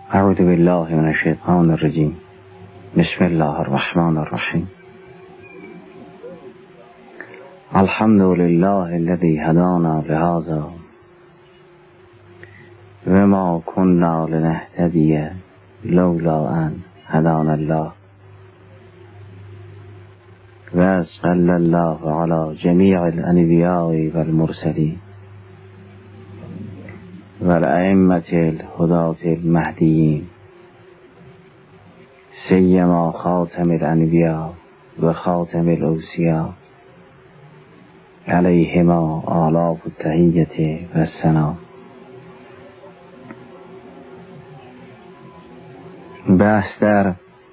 اعوذ بالله من الشیطان الرجیم. بسم الله الرحمن الرحیم. الحمد لله الذي هدانا لهذا وما كنا لنهتدي لولا ان هدانا الله وصلى الله على جميع الانبیاء والمرسلین والائمة الهداة المهدیین سیما خاتم الانبیاء و خاتم الاوصیاء علیهما آلاف التحیة و الثنا. بحث در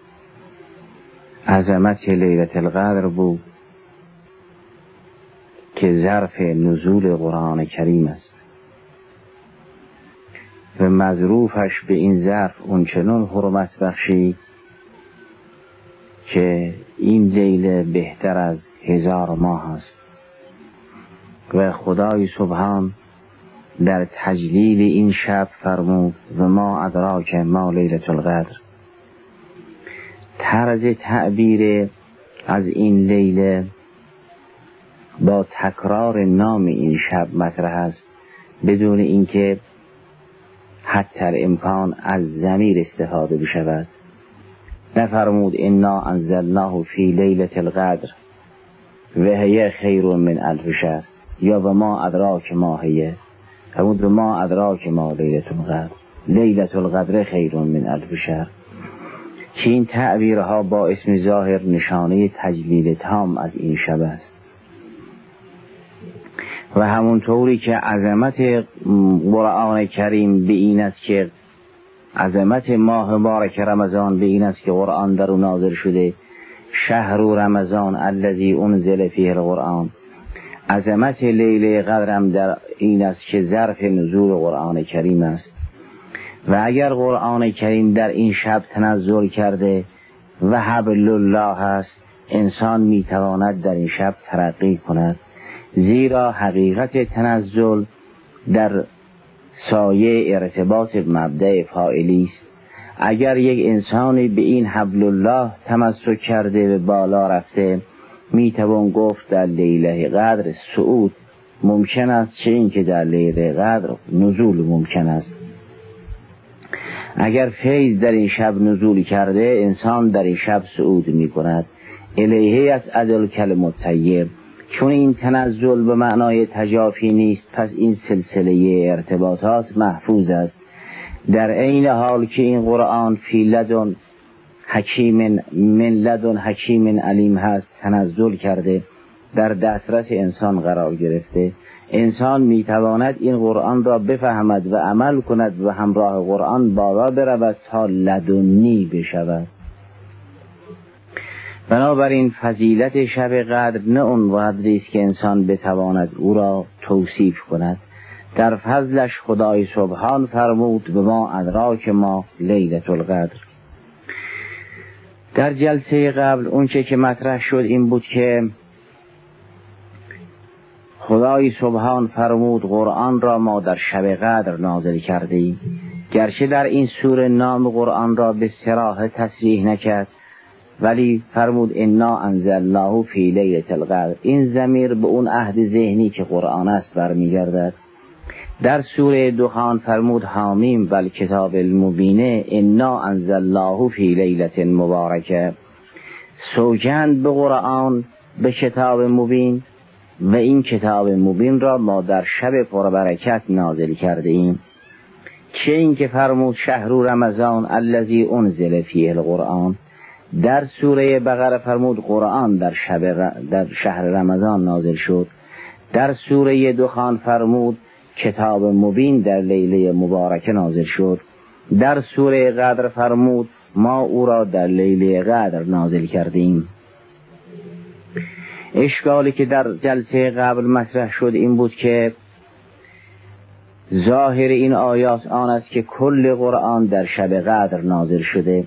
عظمت لیلة القدر بود که ظرف نزول قرآن کریم است و مظروفش به این ظرف اونچنان حرمت بخشی که این لیله بهتر از 1000 ماه است و خدای سبحان در تجلیل این شب فرمود و ما ادراک ما لیلة القدر. طرز تعبیر از این لیله با تکرار نام این شب مطرح است بدون اینکه حتی الامکان از ضمیر استفاده بشود. نفرمود انا انزلناه فی لیلة القدر و هی خیر من الف شهر یا و ما ادراک ما هی، فرمود و ما ادراک ما لیلة القدر، لیلة القدر خیر من الف شهر، که این تعبیرها با اسم ظاهر نشانه تجلیل تام از این شب است. و همونطوری که عظمت قرآن کریم به این است که عظمت ماه مبارک رمضان به این است که قرآن در او نازل شده، شهر رمضان الذی انزل فیه القرآن، عظمت لیله قدر هم در این است که ظرف نزول قرآن کریم است. و اگر قرآن کریم در این شب تنزل کرده و حبل الله است، انسان میتواند در این شب ترقی کند، زیرا حقیقت تنزل در سایه ارتباط مبدأ فاعلی است. اگر یک انسانی به این حبل الله تمسک کرده و بالا رفته، میتوان گفت در لیله قدر صعود ممکن است، چه این که در لیله قدر نزول ممکن است. اگر فیض در این شب نزول کرده، انسان در این شب صعود می کند. الیه یصعد الکلم الطیب، چون این تنزل به معنای تجافی نیست، پس این سلسله ارتباطات محفوظ است. در عین حال که این قرآن فی لدن حکیم من لدن حکیم علیم هست، تنزل کرده، در دسترس انسان قرار گرفته، انسان میتواند این قرآن را بفهمد و عمل کند و همراه قرآن بالا برود تا لدنی بشود. بنابراین فضیلت شب قدر نه اون قدری است که انسان بتواند او را توصیف کند. در فضلش خدای سبحان فرمود به ما ادراک ما لیلة القدر. در جلسه قبل اونچه که مطرح شد این بود که خدای سبحان فرمود قرآن را ما در شب قدر نازل کرده ایم، گرچه در این سوره نام قرآن را به صراحت تصریح نکرد، ولی فرمود انا انزلناه فی لیلة القدر. این ضمیر به اون عهد ذهنی که قرآن است برمیگردد. در سوره دخان فرمود حامیم والکتاب المبین انا انزلناه فی لیلة مبارکه، سوگند به قرآن، به کتاب مبین، و این کتاب مبین را ما در شب پربرکت نازل کرده ایم. چه این که فرمود شهر رمضان الذی انزل فیه القرآن، در سوره بقره فرمود قرآن در شهر رمضان نازل شد. در سوره دخان فرمود کتاب مبین در لیله مبارکه نازل شد. در سوره قدر فرمود ما او را در لیله قدر نازل کردیم. اشکالی که در جلسه قبل مطرح شد این بود که ظاهر این آیات آن است که کل قرآن در شب قدر نازل شده،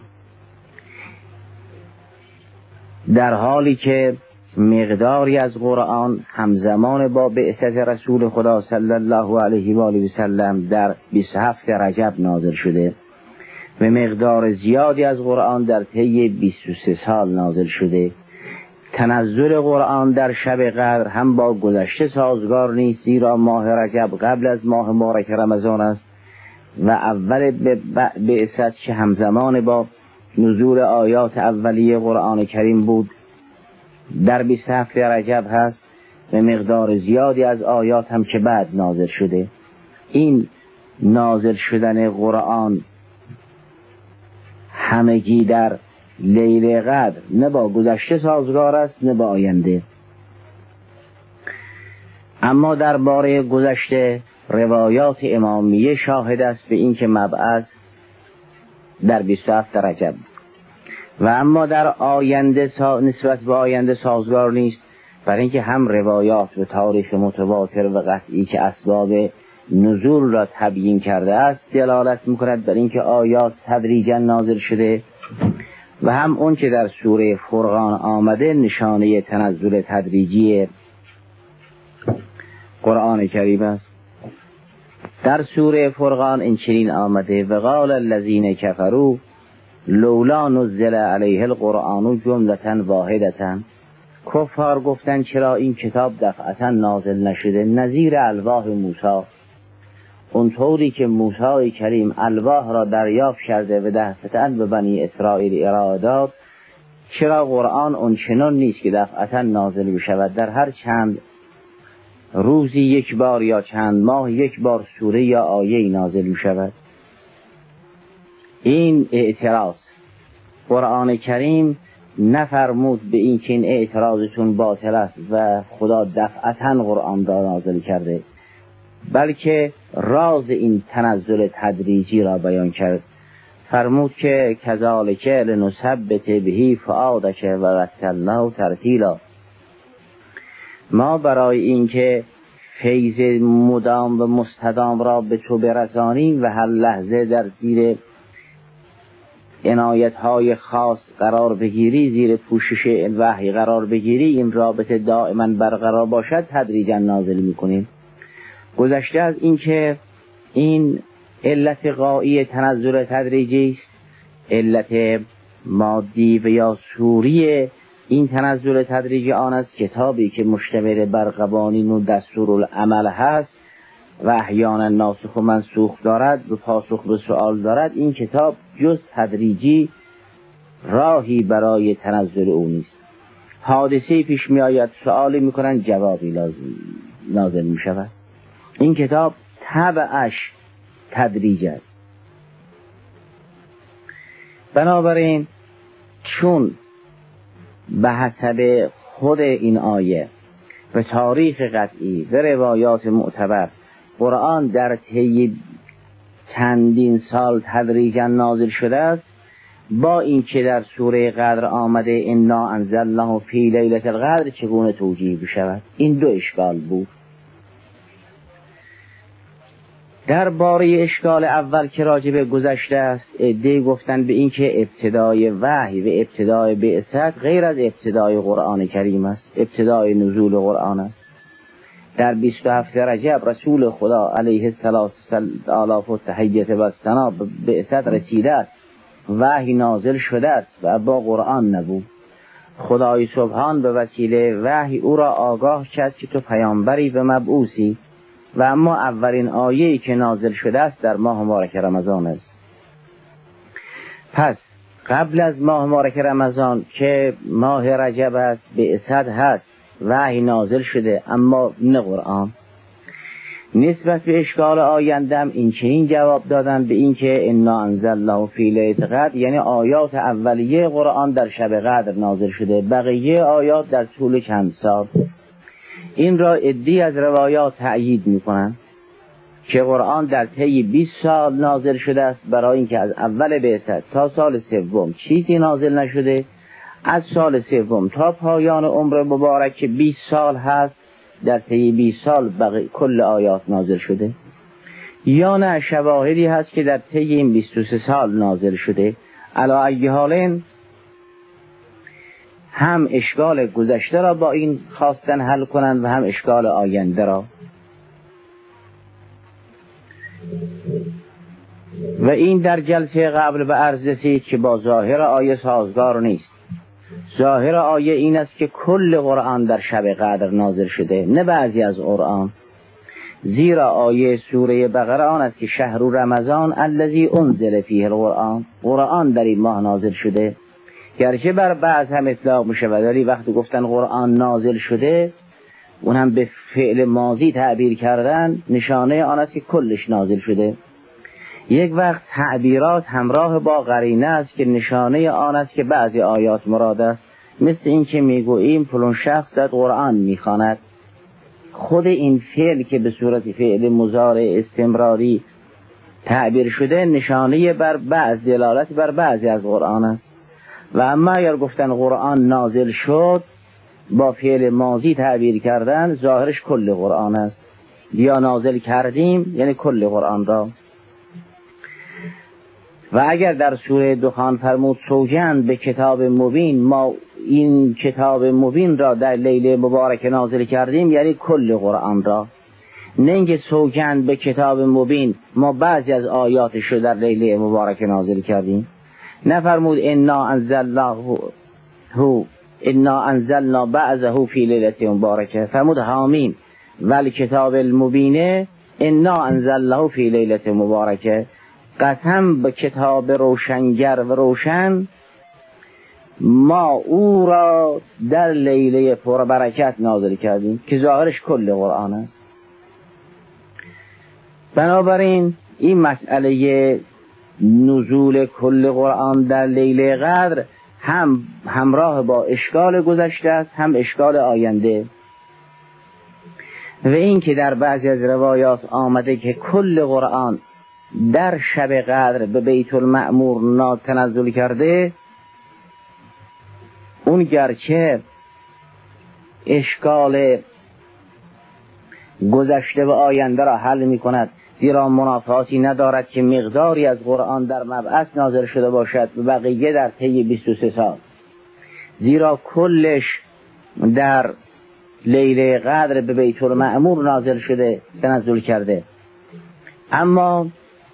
در حالی که مقداری از قرآن همزمان با بعثت رسول خدا صلی الله علیه و آله و سلم در 27 رجب نازل شده و مقدار زیادی از قرآن در طی 23 سال نازل شده. تنزل قرآن در شب قدر هم با گذشته سازگار نیست، زیرا ماه رجب قبل از ماه مبارک رمضان است و اول بعثت که همزمان با نزول آیات اولیه قرآن کریم بود در 27 رجب هست و مقدار زیادی از آیات هم که بعد نازل شده. این نازل شدن قرآن همگی در لیل قدر نه با گذشته سازگار است نه با آینده. اما درباره گذشته روایات امامیه شاهد است به این که مبعث در 27 رجب و اما در آینده نسبت به آینده سازگار نیست، برای اینکه هم روایات به تاریخ متواتر و قطعی که اسباب نزول را تبیین کرده است دلالت می‌کند بر اینکه آیات تدریجا نازل شده و هم اون که در سوره فرقان آمده نشانه تنزل تدریجی قرآن کریم است. در سوره فرقان این چنین آمده: و قال الذین کفروا لولا نزل علیه القرآن جملة واحدة. کفار گفتند چرا این کتاب دفعتا نازل نشده نظیر الواح موسی، اونطوری که موسی کریم الواح را دریافت کرده و دفعتا به بنی اسرائیل ارائه داد، چرا قرآن اونچنان نیست که دفعتا نازل بشود، در هر چند روزی یک بار یا چند ماه یک بار سوره یا آیه نازل می‌شود. این اعتراض قرآن کریم نفرمود به این که این اعتراضتون باطل است و خدا دفعتا قرآن را نازل کرده، بلکه راز این تنزل تدریجی را بیان کرد. فرمود که کذالک لنثبت به فؤادک و رتلناه ترتیلا. ما برای اینکه فیض مدام و مستدام را به تو برسانیم و هر لحظه در زیر عنایت‌های خاص قرار بگیری، زیر پوشش وحی قرار بگیری، این رابطه دائما برقرار باشد، تدریجا نازل می‌کنیم. گذشته از این که این علت غایی تنزل تدریجی است، علت مادی و یا صوری این تنزل تدریجی آن است کتابی که مشتمل بر قوانین و دستورالعمل هست و احیانا ناسخ و منسوخ دارد و پاسخ به سؤال دارد. این کتاب جز تدریجی راهی برای تنزل او نیست. حادثه پیش می آید، سؤالی می کنند، جوابی نازل می شود. این کتاب تبعش تدریج است. بنابراین چون به حسب خود این آیه و تاریخ قطعی و روایات معتبر قرآن در طی چندین سال تدریجا نازل شده است، با این که در سوره قدر آمده انا انزلناه فی لیلة القدر چگونه توجیه بشود؟ این دو اشکال بود. در باره اشکال اول که راجب گذشته است، عده‌ای گفتند به این که ابتدای وحی و ابتدای بعثت غیر از ابتدای قرآن کریم است، ابتدای نزول قرآن است. در 27 رجب رسول خدا علیه السلام و تحیت و ثنا به بعثت رسیده است، وحی نازل شده است و با قرآن نبود. خدای سبحان به وسیله وحی او را آگاه کرد که تو پیامبری و مبعوثی و اما اولین آیه‌ای که نازل شده است در ماه مبارک رمضان است. پس قبل از ماه مبارک رمضان که ماه رجب است بعثت هست، وحی نازل شده اما نه قرآن. نسبت به اشکال آیندم این چنین جواب دادن به این که انا انزلناه فی لیلة القدر، یعنی آیات اولیه قرآن در شب قدر نازل شده، بقیه آیات در طول چند سال. این را عده‌ای از روایات تأیید می‌کنند که قرآن در طی 20 سال نازل شده است، برای اینکه از اول بعثت تا سال سوم چیزی نازل نشده، از سال سوم تا پایان عمر مبارک که 20 سال هست در طی 20 سال کل آیات نازل شده، یا نه شواهدی هست که در طی این 23 سال نازل شده. علی ای حال هم اشکال گذشته را با این خواستن حل کنند و هم اشکال آینده را. و این در جلسه قبل به عرض رسید که با ظاهر آیه سازگار نیست. ظاهر آیه این است که کل قرآن در شب قدر نازل شده، نه بعضی از قرآن. زیرا آیه سوره بقره آن است که شهر رمضان الذی انزل فیه القرآن، قرآن در این ماه نازل شده. گرچه بر بعض هم اطلاق میشه ولی وقتی گفتن قرآن نازل شده اون هم به فعل ماضی تعبیر کردن، نشانه آن است که کلش نازل شده. یک وقت تعبیرات همراه با قرینه است که نشانه آن است که بعضی آیات مراد است، مثل این که میگوییم فلان شخص در قرآن میخواند. خود این فعل که به صورت فعل مضارع استمراری تعبیر شده نشانه بر بعض، دلالت بر بعضی از قرآن است. و اما اگر گفتن قرآن نازل شد با فعل ماضی تعبیر کردن، ظاهرش کل قرآن است. یا نازل کردیم یعنی کل قرآن را. و اگر در سوره دخان فرمود سوگند به کتاب مبین، ما این کتاب مبین را در لیله مبارک نازل کردیم یعنی کل قرآن را. نه اینکه سوگند به کتاب مبین ما بعضی از آیاتش رو در لیله مبارک نازل کردیم. نفرمود انا انزلنا بعضه فی لیلة مبارکه، فرمود حامیم ولی کتاب المبینه انا انزلناه فی لیلة مبارکه، قسم به کتاب روشنگر و روشن ما او را در لیله پربرکت نازل کردیم، که ظاهرش کل قرآن است. بنابراین این مسئله نزول کل قرآن در لیله قدر هم همراه با اشکال گذشته است هم اشکال آینده. و این که در بعضی از روایات آمده که کل قرآن در شب قدر به بیت المعمور تنزل کرده، اون گرچه اشکال گذشته و آینده را حل می کند، زیرا منافاتی ندارد که مقداری از قرآن در مبعث نازل شده باشد و بقیه در طی 23 سال، زیرا کلش در لیله قدر به بیت المعمور نازل شده، تنزل کرده. اما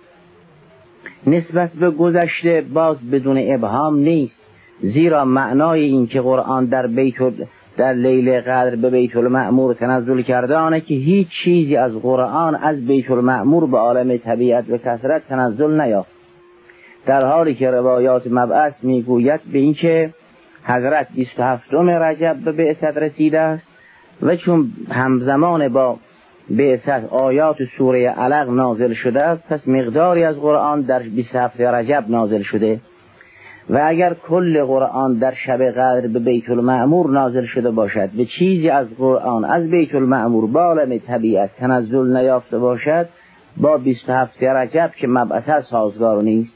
نسبت به گذشته باز بدون ابهام نیست، زیرا معنای این که قرآن در لیله قدر به بیت المعمور تنزل کرده آنه که هیچ چیزی از قرآن از بیت المعمور به عالم طبیعت و کثرت تنزل نیافت، در حالی که روایات مبعث میگوید به این که حضرت 27 رجب به بعثت رسیده است و چون همزمان با بعثت آیات سوره علق نازل شده است، پس مقداری از قرآن در 27 رجب نازل شده. و اگر کل قرآن در شب قدر به بیت المعمور نازل شده باشد و چیزی از قرآن از بیت المعمور به عالم طبیعت تنزل نیافته باشد، با 27 رجب که مبعث سازگار نیست.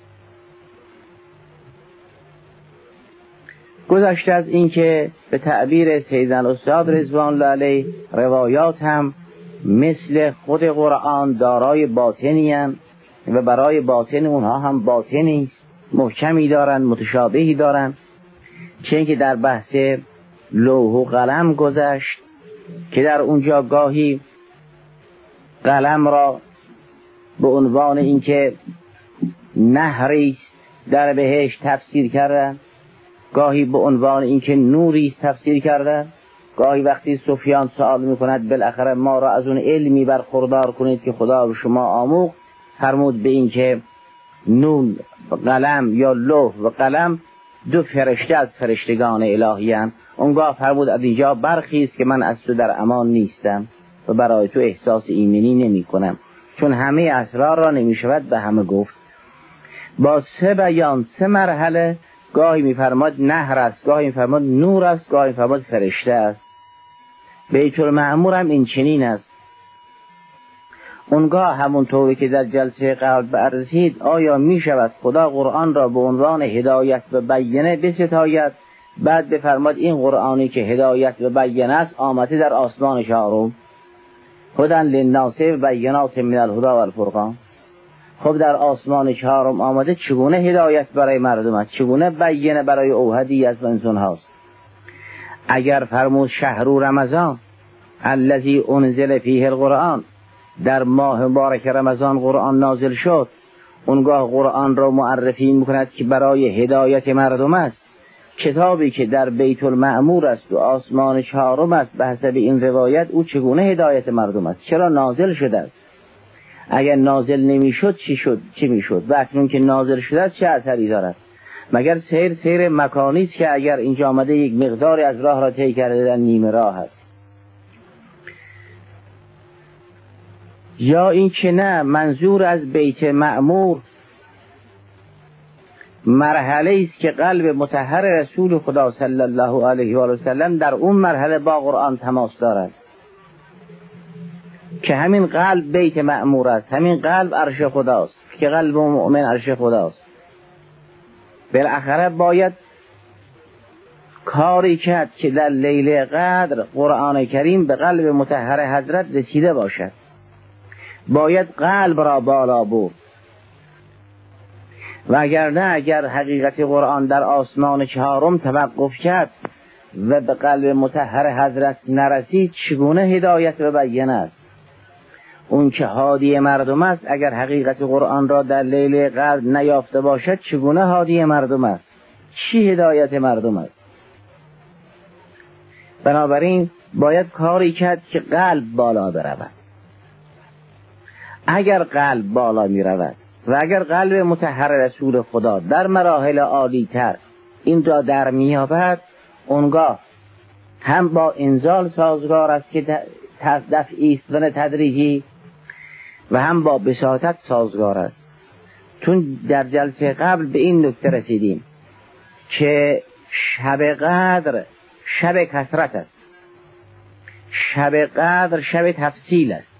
گذشته از این که به تعبیر سیدنا الاستاد رضوان الله علیه روایات هم مثل خود قرآن دارای باطنی هستند و برای باطن اونها هم باطنی است، محکمی دارن، متشابهی دارن. چون که در بحث لوح و قلم گذشت که در اونجا گاهی قلم را به عنوان اینکه نهری است در بهشت تفسیر کردن، گاهی به عنوان اینکه نوری است تفسیر کردن. گاهی وقتی سفیان سوال میکند بالاخره ما را از اون علمی برخوردار کنید که خدا به شما آموخت، فرمود به این که نون قلم یا لوح و قلم دو فرشته از فرشتگان الهی هستند. اونگاه فرمود از اینجا برخیز که من از تو در امان نیستم و برای تو احساس ایمنی نمی کنم، چون همه اسرار را نمی شود به همه گفت. با 3 بیان 3 مرحله، گاهی میفرماد نهر است، گاهی میفرماد نور است، گاهی میفرماد فرشته است. بیت المعمور هم این چنین است. اونگاه همونطوری که در جلسه قبل بررسید، آیا می شود خدا قرآن را به عنوان هدایت و بیانه بستاید، بعد بفرماد این قرآنی که هدایت و بیانه است آمده در آسمان 4، هدی للناس و بینات من الهدی و الفرقان. خب در آسمان 4 آمده، چگونه هدایت برای مردم است، چگونه بیانه برای اوحدی از انسان هاست؟ اگر فرمود شهر رمضان الذی انزل فیه القرآن، در ماه مبارک رمضان قرآن نازل شد، اونگاه قرآن را معرفی میکند که برای هدایت مردم است. کتابی که در بیت المعمور است و آسمان چهارم است، به حسب این روایت او چگونه هدایت مردم است؟ چرا نازل شده است؟ اگر نازل نمیشد چی میشد؟ و اکنون که نازل شده است چه اثری دارد؟ مگر سیر مکانی است که اگر اینجا آمده یک مقداری از راه را طی کرده در نیمه راه است؟ یا این که نه، منظور از بیت معمور مرحله است که قلب مطهر رسول خدا صلی الله علیه و آله و سلم در اون مرحله با قرآن تماس دارد، که همین قلب بیت معمور است، همین قلب عرش خداست، که قلب مؤمن عرش خداست. بالاخره باید کاری کرد که در لیله قدر قرآن کریم به قلب مطهر حضرت رسیده باشد. باید قلب را بالا برد، و اگر نه، اگر حقیقت قرآن در آسمان چهارم توقف کرد و به قلب مطهر حضرت نرسید، چگونه هدایت ببین است؟ اون که هادی مردم است اگر حقیقت قرآن را در لیله قدر نیافته باشد، چگونه هادی مردم است؟ چی هدایت مردم است؟ بنابراین باید کاری کرد که قلب بالا برود. اگر قلب بالا می رود و اگر قلب مطهر رسول خدا در مراحل عالی تر این را در می یابد، اونگاه هم با انزال سازگار است که دفعی است و تدریجی، و هم با بساطت سازگار است. چون در جلسه قبل به این نکته رسیدیم که شب قدر شب کثرت است، شب قدر شب تفصیل است.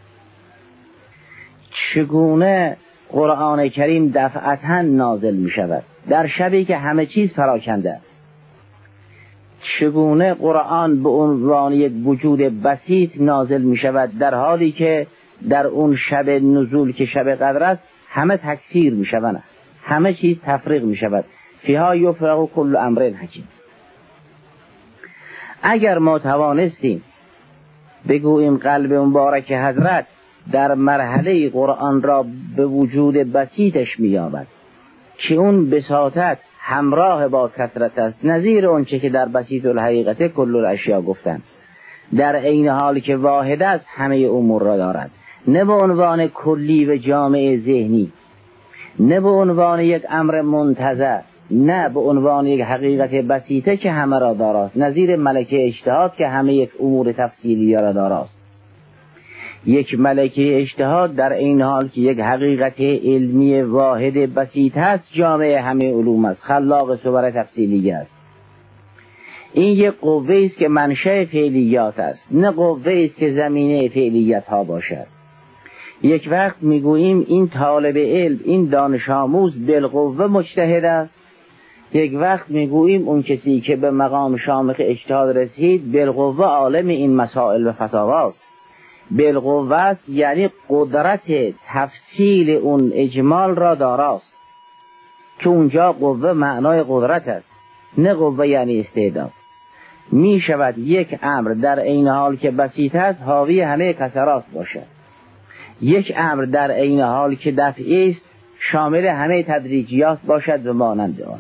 چگونه قرآن کریم دفعتاً نازل می شود در شبی که همه چیز پراکنده؟ چگونه قرآن به عنوان یک وجود بسیط نازل می شود در حالی که در اون شب نزول که شب قدر است همه تکثیر می شود، همه چیز تفریق می شود؟ فیها یفرق کل امر حکیم. اگر ما توانستیم بگوییم قلب مبارک حضرت در مرحله قرآن را به وجود بسیطش می‌یابد که اون بساطت همراه با کثرت است، نظیر اونچه که در بسیط الحقیقت کل الاشیاء گفتن، در عین حال که واحد است همه امور را دارد، نه به عنوان کلی و جامع ذهنی، نه به عنوان یک امر منتزع، نه به عنوان یک حقیقت بسیطه که همه را داراست، نظیر ملکه اجتهاد که همه یک امور تفصیلی را داراست. یک ملکه اجتهاد در این حال که یک حقیقت علمی واحد بسیط هست، جامع همه علوم است، خلاق صور تفصیلی است. این یک قوه است که منشأ فعلیات است، نه قوه است که زمینه فعلیت ها باشد. یک وقت میگوییم این طالب علم، این دانش آموز بالقوه مجتهد است، یک وقت میگوییم اون کسی که به مقام شامخ اجتهاد رسید بالقوه عالم این مسائل و فتاواست. بالقوه است یعنی قدرت تفصیل اون اجمال را داراست، که اونجا قوه معنای قدرت است، نه قوه یعنی استعداد. می شود یک امر در عین حال که بسیط است حاوی همه کثرات باشد، یک امر در عین حال که دفعی است شامل همه تدریجیات باشد و مانند آن.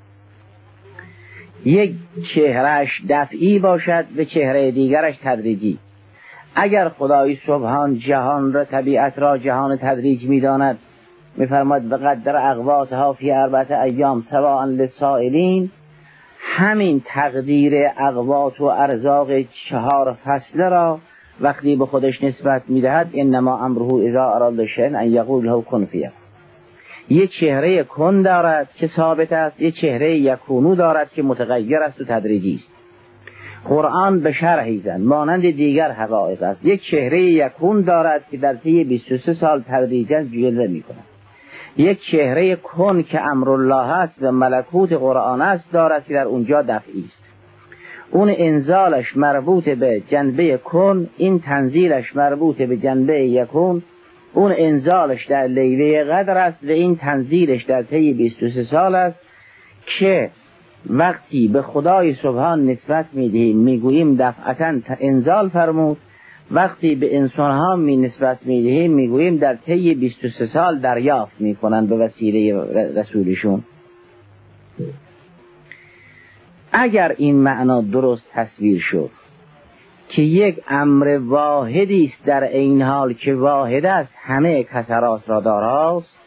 یک چهرهش دفعی باشد و چهره دیگرش تدریجی. اگر خدای سبحان جهان را، طبیعت را جهان تدریج می داند، می فرماید بقدر اقواتها فی 4 ایام سواء للسائلین، همین تقدیر اقوات و ارزاق 4 فصل را وقتی به خودش نسبت می دهد، انما امره اذا اراد شیئا ان یقول له کن فیکون. یه چهره کن دارد که ثابت است، یه چهره یکونو دارد که متغیر است و تدریجی است. قرآن به شرحی زن مانند دیگر حقایق است، یک چهره یکون دارد که در طی 23 سال تدریجاً جلوه می‌کند. یک چهره کن که امرالله است و ملکوت قرآن است دارد که در اونجا دفعی است. اون انزالش مربوط به جنبه کن، این تنزیلش مربوط به جنبه یکون. اون انزالش در لیله قدر است و این تنزیلش در طی 23 سال است که وقتی به خدای سبحان نسبت میدهیم میگوییم دفعتاً انزال فرمود، وقتی به انسان ها نسبت میدهیم میگوییم در طی 23 سال دریافت میکنن به وسیله رسولشون. اگر این معنا درست تصویر شد که یک امر واحدی است در این حال که واحد است همه کسرات را داراست،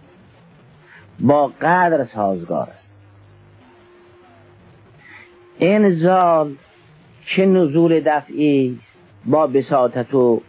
با قدر سازگار است. انزال که نزول دفعی است با بساطت و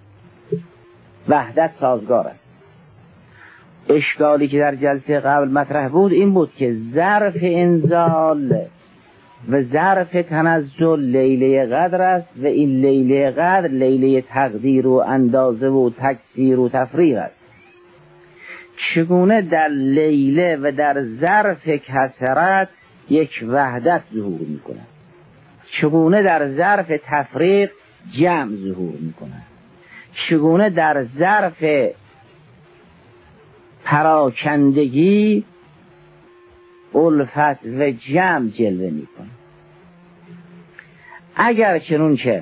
وحدت سازگار است. اشکالی که در جلسه قبل مطرح بود این بود که ظرف انزال و ظرف تنزل لیله قدر است و این لیله قدر لیله تقدیر و اندازه و تکثیر و تفریق است. چگونه در لیله و در ظرف کثرت یک وحدت ظهور میکنه، چگونه در ظرف تفریق جمع ظهور میکنه، چگونه در ظرف پراکندگی الفت و جمع جلوه میکنه. اگر چنانچه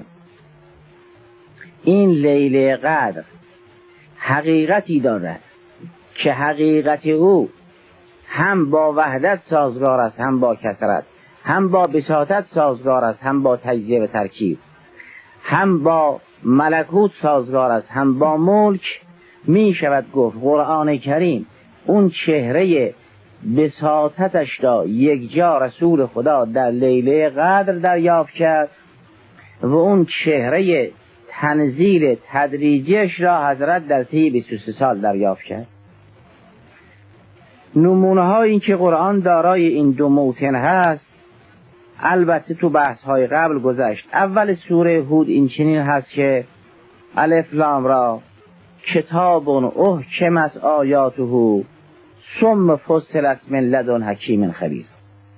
این لیله قدر حقیقتی دارد که حقیقت او هم با وحدت سازگار است، هم با کثرت، هم با بساطت سازگار است، هم با تجزیه و ترکیب، هم با ملکوت سازگار است، هم با ملک، می شود گفت قرآن کریم اون چهره بساطتش را یک جا رسول خدا در لیله قدر دریافت کرد و اون چهره تنزیل تدریجیش را حضرت در طی 23 سال دریافت کرد. نمونه های این که قرآن دارای این دو موطن هست البته تو بحث های قبل گذشت. اول سوره هود این چنین هست که الف لام را کتاب احکمت آیاته ثم فصلت من لدن حکیم خبیر.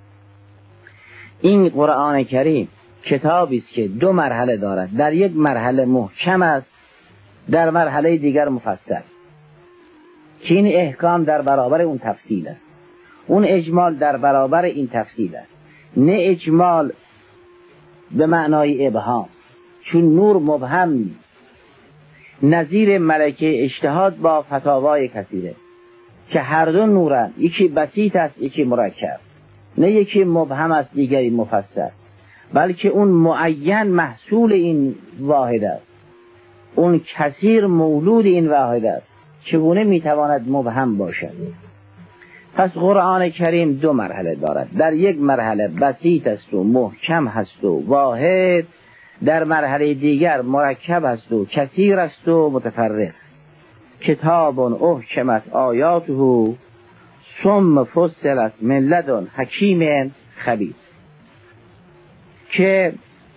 این قرآن کریم کتابی است که دو مرحله دارد، در یک مرحله محکم است، در مرحله دیگر مفصل، که این احکام در برابر اون تفصیل است، اون اجمال در برابر این تفصیل است. نه اجمال به معنای ابهام، چون نور مبهم نیست، نظیر ملکه اجتهاد با فتاوای کثیره که هر دو نورن، یکی بسیط است یکی مرکب، نه یکی مبهم است دیگری مفسر، بلکه اون معین محصول این واحد است، اون کثیر مولود این واحد است. چگونه میتواند مبهم باشد؟ پس قرآن کریم دو مرحله دارد، در یک مرحله بسیط است و محکم هست و واحد، در مرحله دیگر مرکب است و کثیر است و متفرق. کتاب احکمت آیاته ثم فصلت من لدن حکیم خبیر، که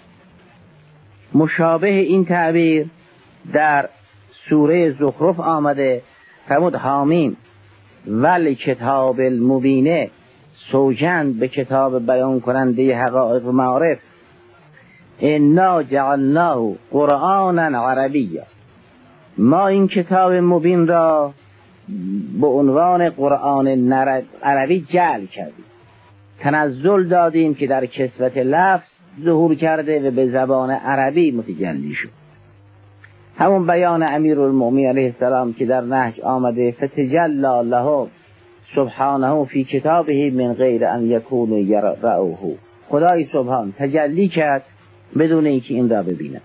مشابه این تعبیر در سوره زخرف آمده. فرمود حامیم ولی کتاب المبینه، سوگند به کتاب بیان کننده حقایق و معارف، انا جعلناه قرآنا عربیا، ما این کتاب مبین را به عنوان قرآن عربی جعل کردیم، تنزل دادیم که در کسوت لفظ ظهور کرده و به زبان عربی متجلی شد. همون بیان امیرالمؤمنین علیه السلام که در نهج آمده فتجلی له سبحانه فی کتابه من غیر ان یکونوا یرؤه، خدای سبحان تجلی کرد بدون اینکه این را ببینه.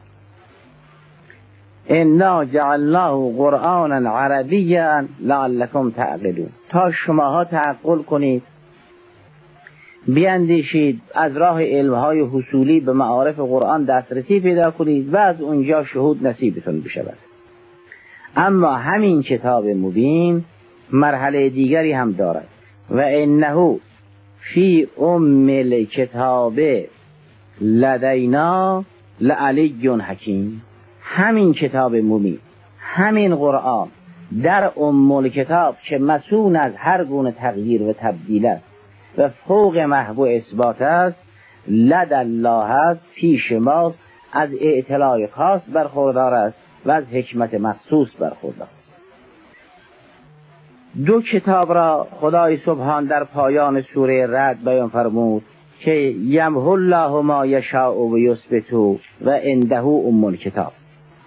انا جعلناه قرآنا عربیا لعلکم تعقلون، تا شماها تعقل کنید، بیندیشید، از راه علمهای حصولی به معارف قرآن دسترسی پیدا کنید و از اونجا شهود نصیبتون بشود. اما همین کتاب مبین مرحله دیگری هم دارد و انه فی ام الکتاب لدینا لعلی حکیم. همین کتاب مبین، همین قرآن در ام الکتاب که مسئول از هر گونه تغییر و تبدیل است و فوق محو اثبات است، لد الله است، پیش ماست، از اطلاع خاص برخوردار است و از حکمت مخصوص برخوردار است. دو کتاب را خدای سبحان در پایان سوره رعد بیان فرمود که یمحو الله ما یشاء و یثبت و عنده ام الکتاب.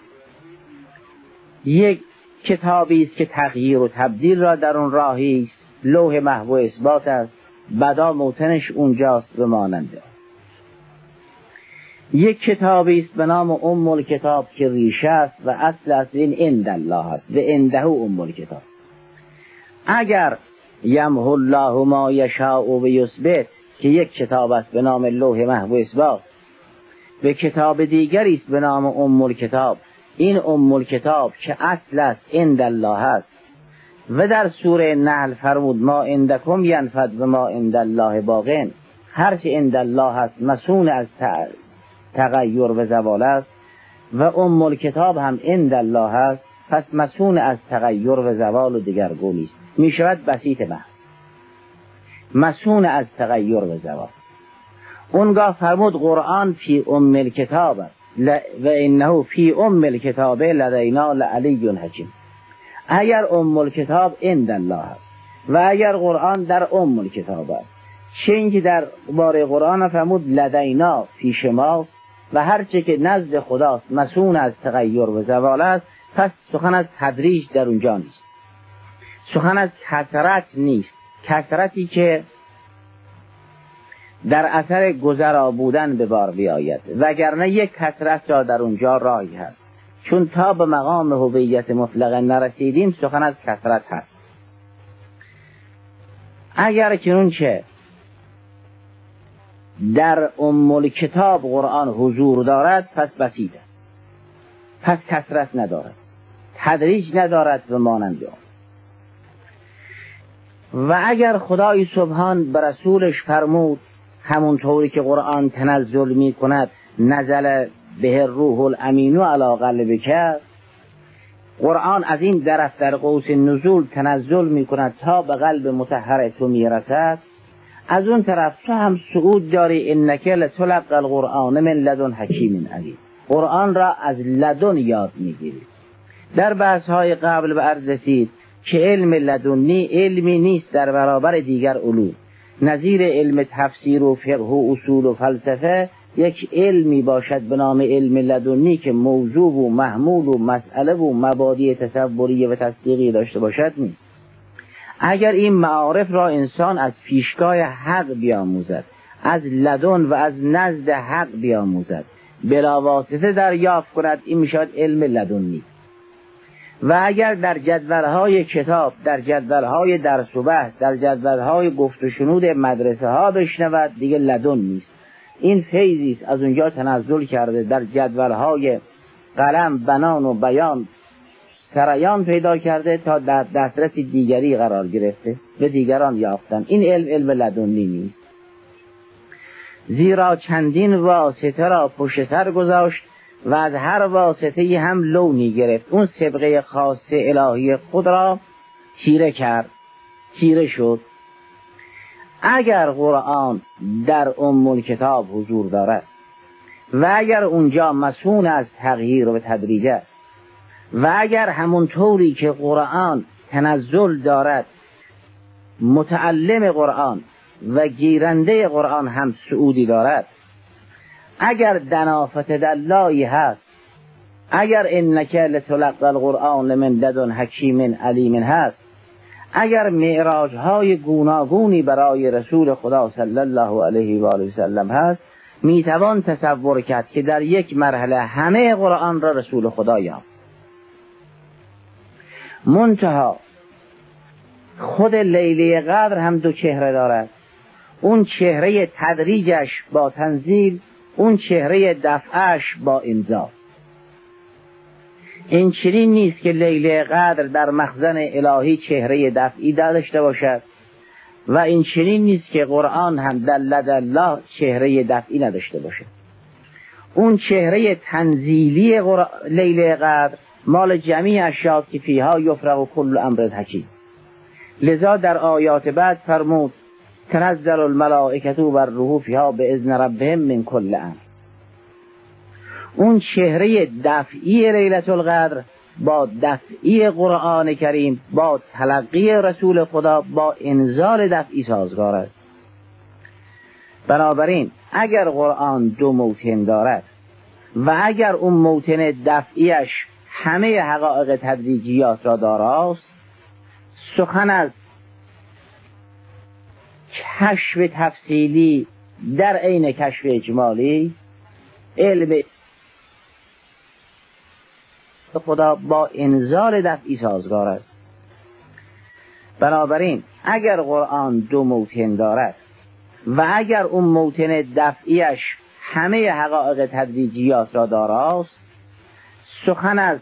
یک کتابی است که تغییر و تبدیل را در اون راهی است، لوح محو و اثبات است، بدا موطنش اونجاست به ماننده. یک کتابی است به نام ام الکتاب که ریشه است و اصل است، این عند الله است، به عنده ام الکتاب. اگر یمحو الله ما یشاء و یثبت که یک کتاب است به نام لوح محو و اثبات، به کتاب دیگری است به نام ام الکتاب، این ام الکتاب که اصل است عند الله است. و در سوره نحل فرمود ما عندکم ینفد و ما عند الله باقین، هرچه عند الله است مسون از تغییر و زوال است و ام الکتاب هم عند الله است، پس مسون از تغییر و زوال و دگرگونی است، می شود بسیط محض، مسون از تغییر و زوال. اونگاه فرمود قرآن فی ام الکتاب است و انه فی ام الکتاب لدینا لعلی حکیم. اگر ام الکتاب عند الله است و اگر قرآن در ام الکتاب است، چه اینکه در باره قرآن فرمود لدینا پیش ماست و هرچه که نزد خداست مسون از تغییر و زوال است، پس سخن از تدریج در اونجا نیست، سخن از کثرت نیست، کثرتی که در اثر گذرا بودن به بار بیاید، وگرنه یک کثرت را در اونجا راهی هست، چون تا به مقام هویت مطلقه نرسیدیم سخن از کثرت هست. اگر چنانچه در ام الکتاب قرآن حضور دارد پس بسیط است، پس کثرت ندارد، تدریج ندارد و مانند آن. و اگر خدای سبحان به رسولش فرمود همونطوری که قرآن تنزل می کند نزل به روح الامین علی قلبک، قرآن از این طرف در قوس نزول تنزل می کند تا به قلب مطهر تو می رسد، از اون طرف تو هم صعود داری انک لتلقی القرآن من لدن حکیم علیم، قرآن را از لدن یاد می گیری. در بحث های قبل به عرض رسید که علم لدنی علمی نیست در برابر دیگر علوم، نظیر علم تفسیر و فقه و اصول و فلسفه یک علمی باشد به نام علم لدنی که موضوع و محمول و مسئله و مبادی تصوری و تصدیقی داشته باشد نیست. اگر این معارف را انسان از پیشگاه حق بیاموزد، از لدن و از نزد حق بیاموزد، بلا واسطه دریافت کند، این میشود علم لدنی. و اگر در جدولهای کتاب، در جدولهای درس و بحث، در جدولهای گفت و شنود مدرسه ها بشنود، دیگه لدن نیست، این فیضی است از اونجا تنزل کرده، در جدولهای قلم بنان و بیان سرایان پیدا کرده تا در دسترس دیگری قرار گرفته و دیگران یافتن. این علم لدنی نیست، زیرا چندین واسطه را پشت سر گذاشت و از هر واسطه هم لونی گرفت، اون سبقه خاص الهی خود را تیره کرد، تیره شد. اگر قرآن در ام الکتاب حضور دارد و اگر اونجا مسون از تغییر و تدریج است و اگر همون طوری که قرآن تنزل دارد متعلم قرآن و گیرنده قرآن هم صعودی دارد، اگر دنافت دلایی هست، اگر انک لتلقی القرآن من لدن حکیم علیم هست، اگر معراج های گوناگونی برای رسول خدا صلی الله علیه و آله و سلم هست، میتوان تصور کرد که در یک مرحله همه قرآن را رسول خدا یافت. منتها خود لیله قدر هم دو چهره دارد، اون چهره تدریجش با تنزیل، اون چهره دفعش با انزال. این چنین نیست که لیله قدر در مخزن الهی چهره دفعی داشته باشد و این چنین نیست که قرآن هم در لد الله چهره دفعی نداشته باشد. اون چهره تنزیلی لیله قدر مال جمیع اشیاء که فیها یفرق کل امر حکیم. لذا در آیات بعد فرمود تنزل الملائکة والروح فیها باذن ربهم من کل امر. اون چهره دفعی لیلة القدر با دفعی قرآن کریم، با تلقی رسول خدا، با انزال دفعی سازگار است. بنابراین اگر قرآن دو موطن دارد و اگر اون موطن دفعیش همه حقایق تدریجیات را داراست، سخن از کشف تفصیلی در عین کشف اجمالی است. علم خدا با انزال دفعی سازگار است. بنابراین اگر قرآن دو موطن دارد و اگر اون موطن دفعیش همه حقایق تدریجیات را داراست، سخن از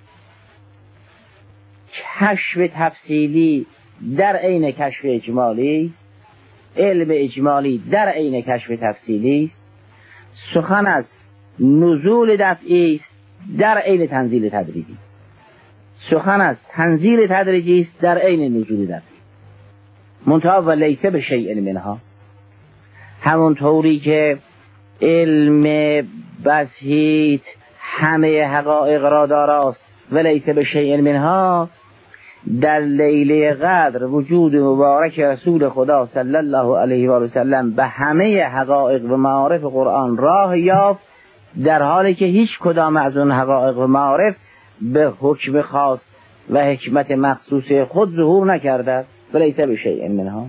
کشف تفصیلی در عین کشف اجمالی است، علم اجمالی در عین کشف تفصیلی است، سخن از نزول دفعی است در عین تنزیل تدریجی، سخن از تنزیل تدریجی است در عین نزول دفعی. منتها و لیسه به شیء منها، همون طوری که علم بسیط همه حقایق را داراست و لیسه به شیء منها، در لیله قدر وجود مبارک رسول خدا صلی الله علیه و سلم به همه حقایق و معارف قرآن راه یافت، در حالی که هیچ کدام از اون حقایق و معارف به حکم خاص و حکمت مخصوص خود ظهور نکرده و لیسه به شیء منها.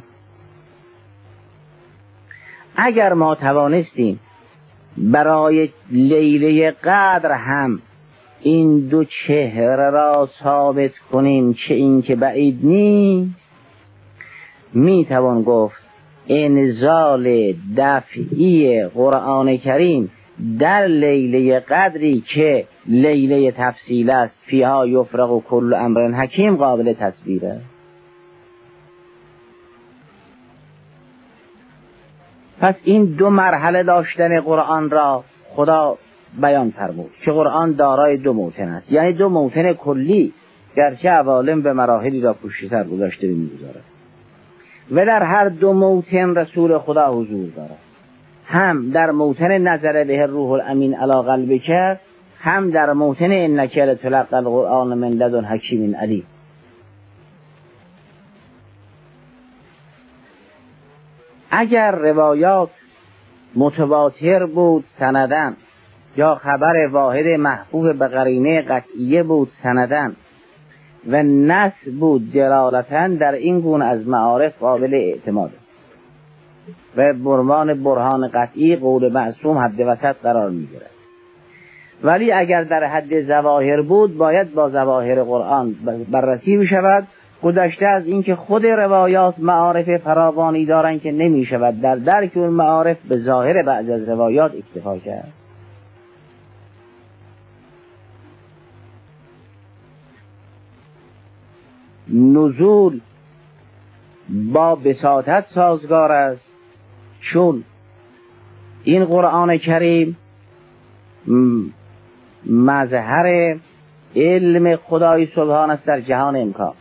اگر ما توانستیم برای لیله قدر هم این دو چهره را ثابت کنیم که این که بعید نیست، می توان گفت انزال دفعی قرآن کریم در لیله قدری که لیله تفصیل است، فیها یفرق کل امر حکیم، قابل تصویره. پس این دو مرحله داشتن قرآن را خدا بیان فرمود که قرآن دارای دو موطن است، یعنی دو موطن کلی، گرچه عوالم به مراحلی را پشت سر گذاشته می‌گذارد و در هر دو موطن رسول خدا حضور دارد، هم در موطن نظر به روح الامین علی قلبک، هم در موطن انک لتلقی القرآن من لدن حکیم علیم. اگر روایات متواتر بود سندن یا خبر واحد محفوظ به قرینه قطعیه بود سندن و نص بود دلالتاً، در این گونه از معارف قابل اعتماد است و برمان برهان قطعی قول معصوم حد وسط قرار می‌گیرد. ولی اگر در حد ظواهر بود، باید با ظواهر قرآن بررسی بشود، گذشته از اینکه خود روایات معارف فراوانی دارند که نمی شود در درک اون معارف به ظاهر بعض از روایات اکتفا کرد. نزول با بساطت سازگار است، چون این قرآن کریم مظهر علم خدای سبحان است در جهان امکان.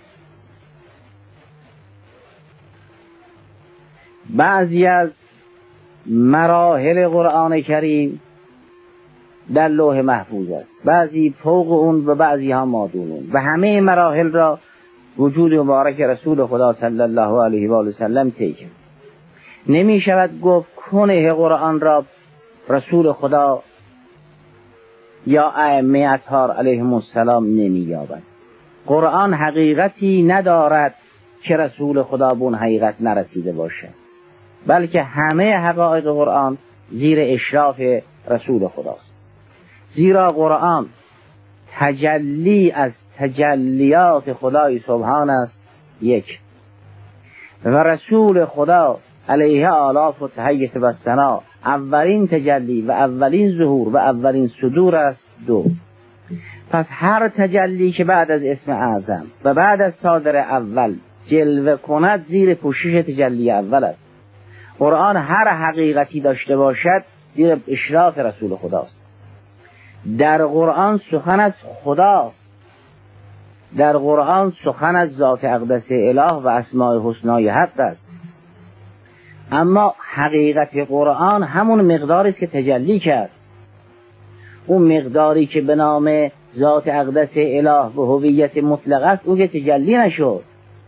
بعضی از مراحل قرآن کریم در لوح محفوظ است، بعضی فوق اون و بعضی ها ما دون اون، و همه مراحل را وجود مبارک رسول خدا صلی الله علیه و آله سلم طی کرد. نمی شود گفت کنه قرآن را رسول خدا یا ائمه اطهار علیهم السلام نمی یابد. قرآن حقیقتی ندارد که رسول خدا به اون حقیقت نرسیده باشد، بلکه همه حقایق قرآن زیر اشراف رسول خداست. زیرا قرآن تجلی از تجلیات خدای سبحان است یک، و رسول خدا علیه آلاف و تحیت و ثنا اولین تجلی و اولین ظهور و اولین صدور است دو. پس هر تجلی که بعد از اسم اعظم و بعد از صادر اول جلوه کند زیر پوشش تجلی اول است. قرآن هر حقیقتی داشته باشد زیر اشراف رسول خداست. در قرآن سخن از خداست، در قرآن سخن از ذات اقدس اله و اسماء حسنای حق است. اما حقیقت قرآن همون مقداری است که تجلی کرد، اون مقداری که به نام ذات اقدس اله و هویت مطلق است او که تجلی نشد.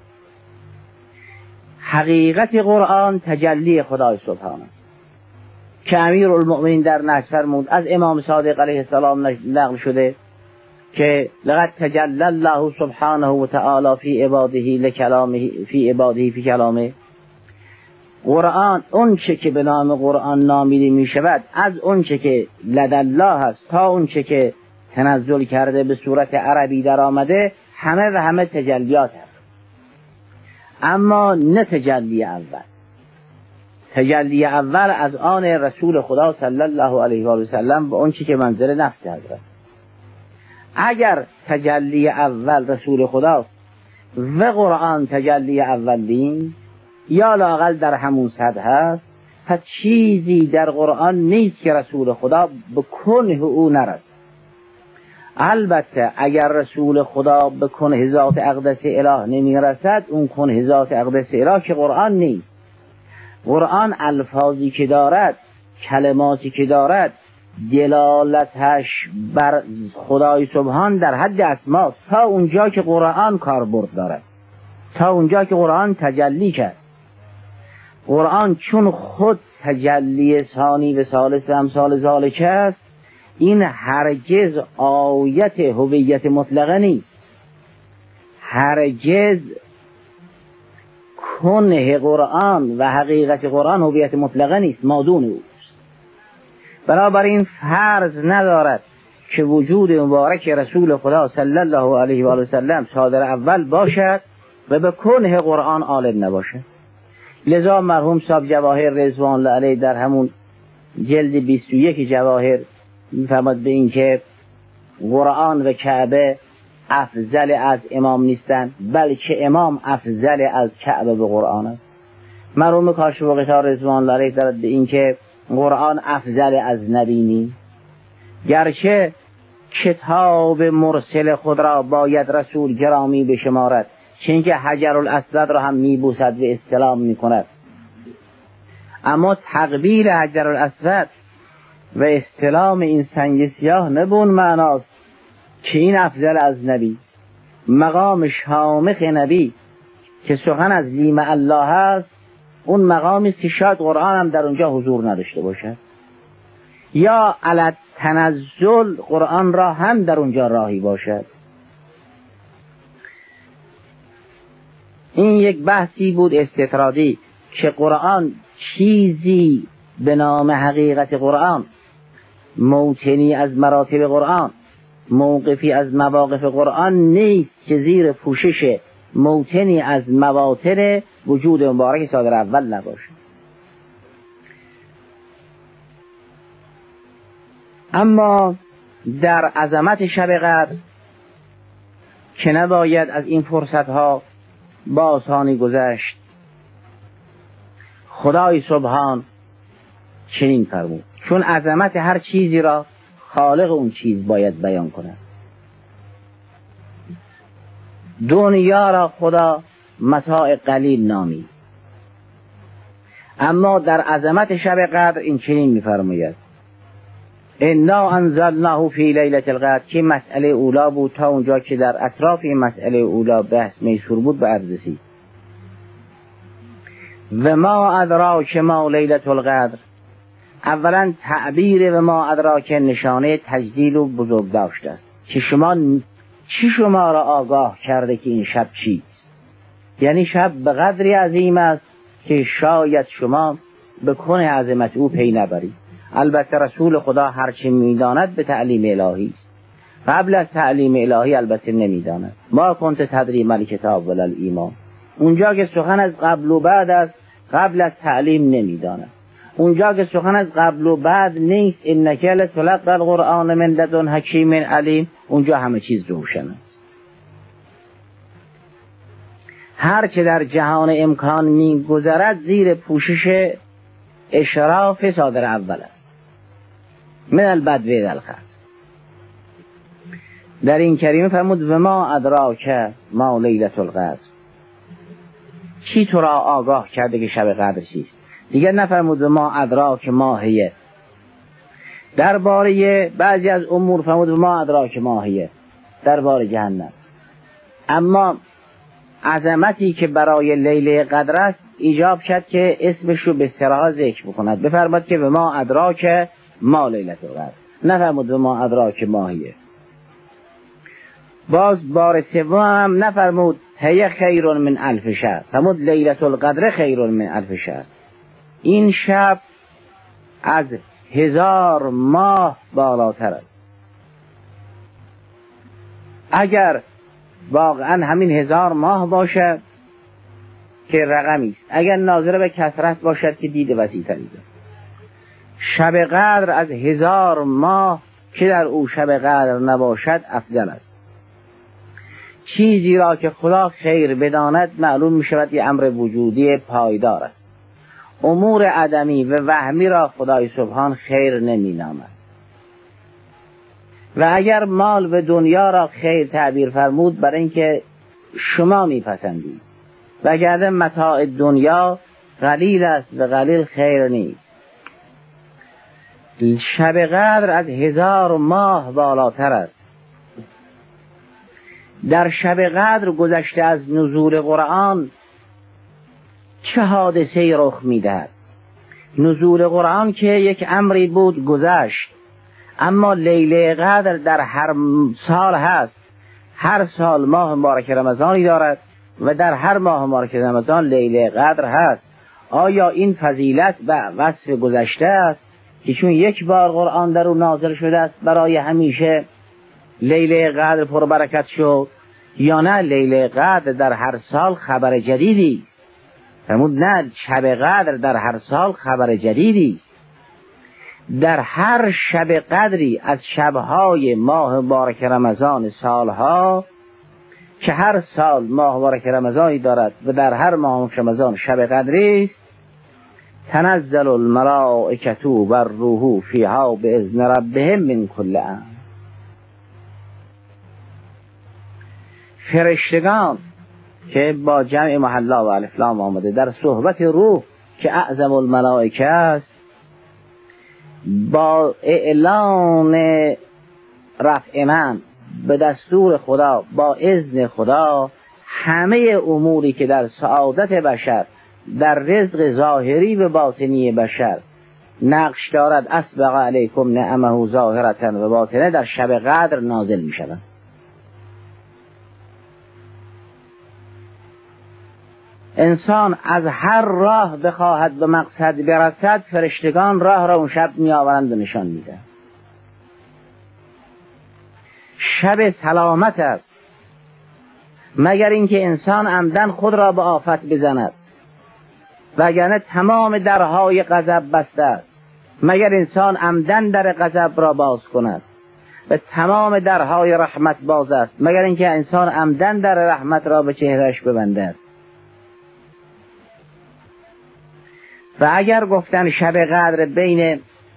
حقیقت قرآن تجلی خدای سبحان است که امیرالمؤمنین در نهج فرمود، از امام صادق علیه السلام نقل شده که لقد تجلی الله سبحانه و تعالی فی عباده لکلامه فی عباده فی کلامه. قرآن اون چه که به نام قرآن نامیده می شود، از اون چه که لدالله هست تا اون چه که تنزل کرده به صورت عربی در آمده، همه تجلیات هست. اما نه تجلی اول. تجلی اول از آن رسول خدا صلی الله علیه و آله و سلم به اون چه که منزل نفس حضرت. اگر تجلی اول رسول خداست و قرآن تجلی اول نیست، یا لااقل در همون صد هست، پس چیزی در قرآن نیست که رسول خدا به کنه او نرسد. البته اگر رسول خدا به کنه ذات اقدس اله نمی رسد، اون کنه ذات اقدس اله که قرآن نیست. قرآن الفاظی که دارد، کلماتی که دارد، دلالتش بر خدای سبحان در حد اسماست، تا اونجا که قرآن کاربرد دارد، تا اونجا که قرآن تجلی کرد. قرآن چون خود تجلی ثانی و ثالث و امثال ذالک است، این هرگز آیت هویت مطلقه نیست، هرگز کنه قرآن و حقیقت قرآن هویت مطلقه نیست، مادون اوست. بنابراین فرض ندارد که وجود مبارک رسول خدا صلی الله علیه و آله و سلم صادر اول باشد و به کنه قرآن عالم نباشد. لذا مرحوم صاحب جواهر رضوان الله علیه در همون جلد 21 جواهر می‌فرماد به این که قرآن و کعبه افضل از امام نیستند، بلکه امام افضل از کعبه به قرآن است. مرحوم کاشف الغطا رضوان الله علیه دارد به این که قرآن افضل از نبی نیست، گرچه کتاب مرسل خود را باید رسول گرامی بشمارد، چون که حجر الاسود را هم میبوسد و استلام میکند، اما تقبیل حجر الاسود و استلام این سنگ سیاه نبون معناست که این افضل از نبی. مقام شامخ نبی که سخن از لیم الله هست، اون مقامی است که شاید قرآن هم در اونجا حضور نداشته باشد، یا علی تنزل قرآن را هم در اونجا راهی باشد. این یک بحثی بود استطرادی که قرآن چیزی به نام حقیقت قرآن، موطنی از مراتب قرآن، موقفی از مواقف قرآن نیست که زیر پوشش موطنی از مواطن وجود مبارک صادر اول نباشد. اما در عظمت شب قدر که نباید از این فرصتها با آسانی گذشت، خدای سبحان چنین فرمود، چون عظمت هر چیزی را خالق اون چیز باید بیان کند. دنیا را خدا متاع قلیل نامید، اما در عظمت شب قدر این چنین می‌فرماید: انا انزلناه فی لیلة القدر، که مسئله اولا بود. تا اونجا که در اطراف این مسئله اولا بحث میسور بود به عرض. و ما ادراک ما لیلة القدر، اولا تعبیر و ما ادراک نشانه تجلیل و بزرگداشت است که چی شما را آگاه کرده که این شب چیست؟ یعنی شب به قدری عظیم است که شاید شما به کنه عظمت او پی نبرید. البته رسول خدا هرچی میداند به تعلیم الهی است، قبل از تعلیم الهی البته نمیداند. ما کنت تدری ما الکتاب ولا الایمان، اونجا که سخن از قبل و بعد است، قبل از تعلیم نمیداند. اونجا که سخن از قبل و بعد نیست، انک لتلقی القرآن من لدن حکیم علیم، اونجا همه چیز روشن است. هر چه در جهان امکان میگذرد زیر پوشش اشراف صادر اول است، من البدو الخط. در این کریمه فرمود و ما ادراک ما لیلة القدر، چی تو را آگاه کرده که شب قدر چیست؟ دیگر نفرمود و ما ادراک ماهیه. درباره بعضی از امور فرمود و ما ادراک ماهیه درباره جهنم. اما عظمتی که برای لیله قدر است ایجاب کرد که اسمش رو به صراحت ذکر بکند. بفرماد که و ما ادراک ما لیلة القدر، نفرمود و ما ادراک ماهیه. باز بار سوم هم نفرمود هی خیر من الف شهر، فرمود لیلة القدر خیر من الف شهر. این شب از 1000 ماه بالاتر است. اگر واقعا همین 1000 ماه باشد که رقمی است، اگر ناظر به کثرت باشد که دید وسیع‌تری دارد. شب قدر از 1000 ماه که در او شب قدر نباشد افضل است. چیزی را که خدا خیر بداند معلوم می شود یه امر وجودی پایدار است. امور عدمی و وهمی را خدای سبحان خیر نمی نامد. و اگر مال و دنیا را خیر تعبیر فرمود برای اینکه شما می پسندید، وگرنه متاع دنیا قلیل است و قلیل خیر نیست. شب قدر از 1000 ماه بالاتر است. در شب قدر گذشته از نزول قرآن چه حادثه‌ای رخ می‌دهد؟ نزول قرآن که یک امری بود گذشت، اما لیله قدر در هر سال هست. هر سال ماه مبارک رمضانی دارد و در هر ماه مبارک رمضان لیله قدر هست. آیا این فضیلت و وصف گذشته است که چون یک بار قرآن در او نازل شده است برای همیشه لیله قدر پر برکت شد، یا نه لیله قدر در هر سال خبر جدیدی است؟ فرمود نه، شب قدر در هر سال خبر جدیدی است. در هر شب قدری از شبهای ماه مبارک رمضان سالها که هر سال ماه مبارک رمضانی دارد و در هر ماه رمضان شب قدری است، تنزل الملائکة والروح فیها باذن ربهم من کل امر. فرشتگان که با جمع محلا و الف لام آمده در صحبت روح که اعظم الملائکه است، با اعلان رفع من به دستور خدا با اذن خدا همه اموری که در سعادت بشر، در رزق ظاهری و باطنی بشر نقش دارد، اسبغ علیکم نعمه ظاهرة و باطنه، در شب قدر نازل می شود. انسان از هر راه بخواهد به مقصد برسد، فرشتگان راه را اون شب می آورند و نشان میدن. شب سلامت است، مگر اینکه انسان عمدن خود را به آفت بزند، وگرنه تمام درهای غضب بسته است. مگر انسان عمدن در غضب را باز کند و تمام درهای رحمت باز است، مگر اینکه انسان عمدن در رحمت را به چهرش ببندد. و اگر گفتن شب قدر بین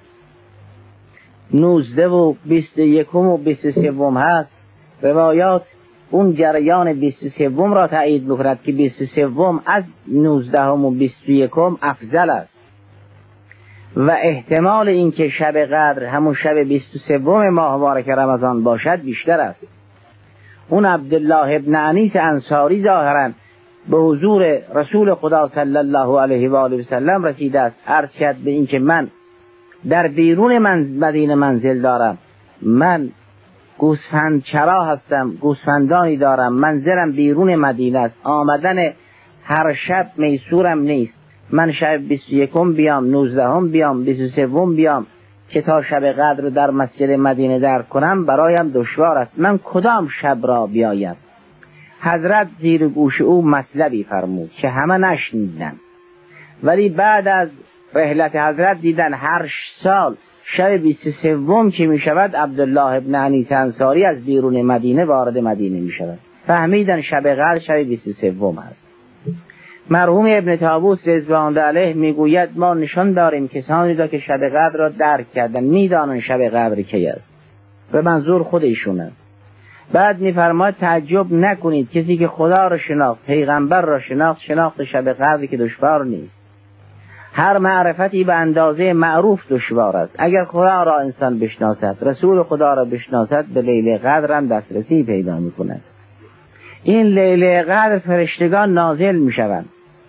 19 و 21 و 23 هست، روایات اون جریان 23 را تایید می‌کند که 23 از 19 و 21 افضل است و احتمال اینکه شب قدر همون شب 23 ماه مبارک رمضان باشد بیشتر است. اون عبدالله ابن انیس انصاری ظاهراً به حضور رسول خدا صلی الله علیه و آله و سلم رسیده است، عرض کرد به این که من در بیرون مدینه منزل دارم، من گوسفند چرا هستم، گوسفندانی دارم، منزلم بیرون مدینه است، آمدن هر شب میسورم نیست. من شب 21 بیام، 19 بیام، 23 بیام که تا شب قدر در مسجد مدینه درک کنم برایم دشوار است. من کدام شب را بیایم؟ حضرت زیر گوش او مطلبی فرمود که همه نشنیدن، ولی بعد از رحلت حضرت دیدن هر سال شب 23 که می شود عبدالله ابن انیس انصاری از بیرون مدینه وارد مدینه می شود. فهمیدن شب قدر شب 23 است. مرحوم ابن طاووس رضوان الله علیه می گوید ما نشان داریم کسانی را که شب قدر را درک کردن، میدانن شب قدر کی است، به منظور خودشون است. بعد میفرماید تعجب نکنید کسی که خدا را شناخت، پیغمبر را شناخت، شناخت شب قدر که دشوار نیست. هر معرفتی به اندازه معروف دشوار است. اگر خدا را انسان بشناسد، رسول خدا را بشناسد، به لیله قدر هم دسترسی پیدا میکند. این لیله قدر فرشتگان نازل میشوند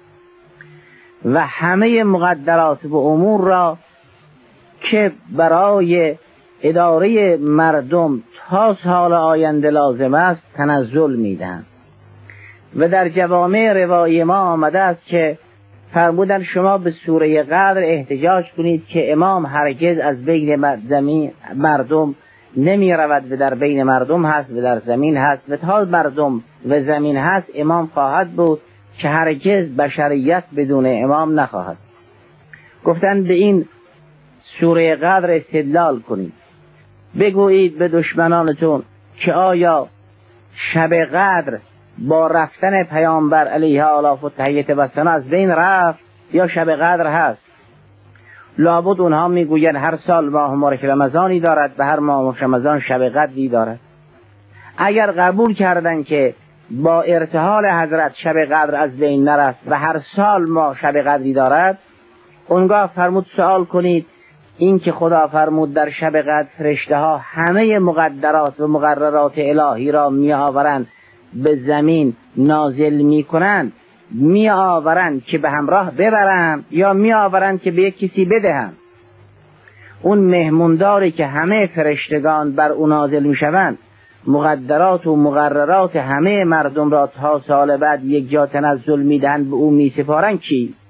و همه مقدرات و امور را که برای اداره مردم تا سال آینده لازم است تنزل میدهند. و در جوامع روایی ما آمده است که فرمودن شما به سوره قدر احتجاج کنید که امام هرگز از بین زمین مردم نمی رود و در بین مردم هست و در زمین هست و تا مردم و زمین هست امام خواهد بود که هرگز بشریت بدون امام نخواهد. گفتن به این سوره قدر استدلال کنید، بگویید به دشمنانتون که آیا شب قدر با رفتن پیامبر علیه آلاف و تحیت و ثنا از بین رفت یا شب قدر هست؟ لابد اونها میگوین هر سال ماه مبارک رمضانی دارد و هر ماه رمضان شب قدری دارد. اگر قبول کردن که با ارتحال حضرت شب قدر از بین نرفت و هر سال ما شب قدری دارد، اونگاه فرمود سوال کنید این که خدا فرمود در شب قدر فرشته ها همه مقدرات و مقررات الهی را می آورند به زمین نازل می کنند، می آورند که به همراه ببرند یا می آورند که به یک کسی بدهند؟ اون مهمونداری که همه فرشتگان بر او نازل می شوند مقدرات و مقررات همه مردم را تا سال بعد یک جا تنزل می دهند به او می سپارند کیست؟